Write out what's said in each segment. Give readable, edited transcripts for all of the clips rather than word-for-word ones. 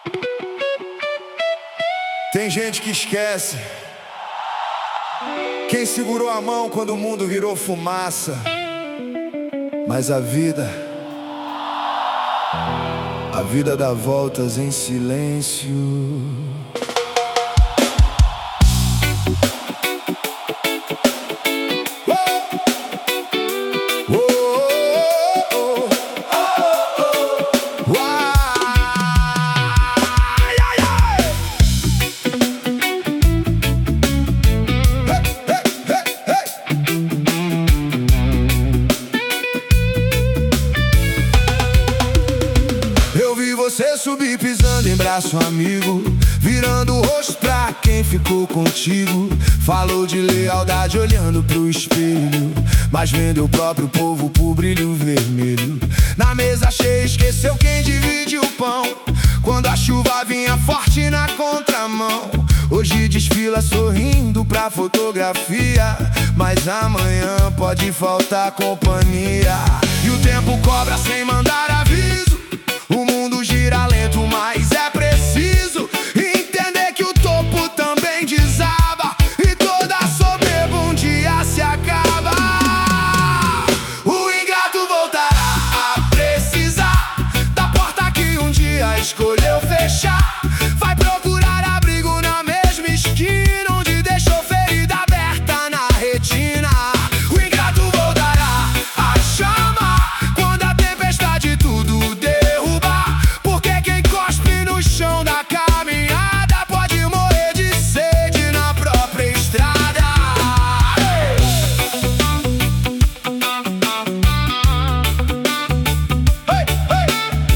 Tem gente que esquece quem segurou a mão quando o mundo virou fumaça. Mas a vida dá voltas em silêncio. Você subir pisando em braço amigo, virando o rosto pra quem ficou contigo. Falou de lealdade olhando pro espelho, mas vendo o próprio povo por brilho vermelho. Na mesa cheia esqueceu quem divide o pão, quando a chuva vinha forte na contramão. Hoje desfila sorrindo pra fotografia, mas amanhã pode faltar companhia. E o tempo cobra sem mandar aviso. O mundo gira lento, mas é preciso entender que o topo também desaba e toda soberba um dia se acaba. O ingrato voltará a precisar da porta que um dia escolheu fechar. Vai procurar abrigo na mesma esquina onde deixou ferida aberta na retina. O ingrato voltará a chamar quando a tempestade tudo chão da caminhada pode morrer de sede na própria estrada. Hey, hey.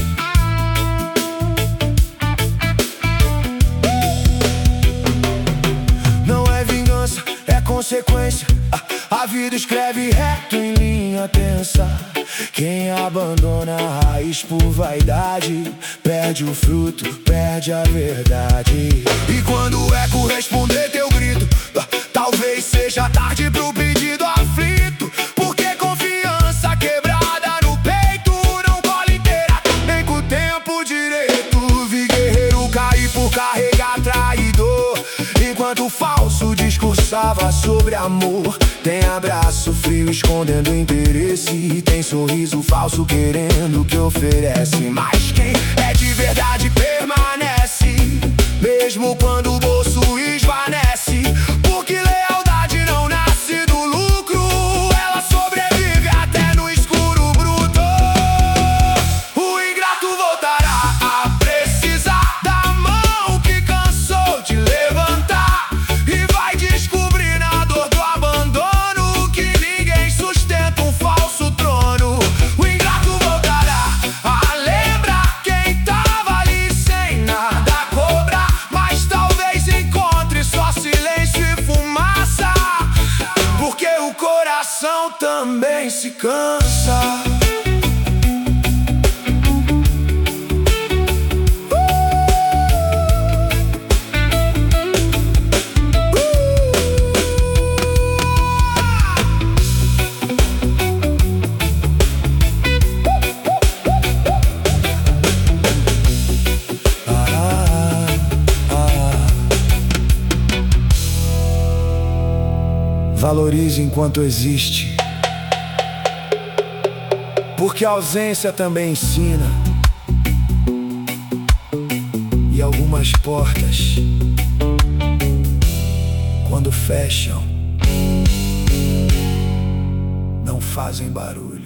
Não é vingança, é consequência. A vida escreve reto em linha tensa. Quem abandona a raiz por vaidade perde o fruto, perde a verdade. E quando o eco responder teu grito, talvez seja tarde pro pedido aflito. Porque confiança quebrada no peito não cola inteira, nem com o tempo direito. Vi guerreiro cair por carregar traidor, enquanto o falso discursava sobre amor. Tem abraço frio escondendo interesse, tem sorriso falso querendo o que oferece. Mas quem é de verdade permanece, mesmo quando o bolso esvanece. Porque lealdade não nasce do lucro, ela sobrevive até no escuro bruto. O ingrato voltará a precisar da mão que cansou de levantar e vai descobrir na dor do abandono que ninguém sustenta um falso trono. O ingrato voltará a lembrar quem tava ali sem nada a cobrar, mas talvez encontre só silêncio e fumaça, porque o coração também se cansa. Valorize enquanto existe, porque a ausência também ensina. E algumas portas, quando fecham, não fazem barulho.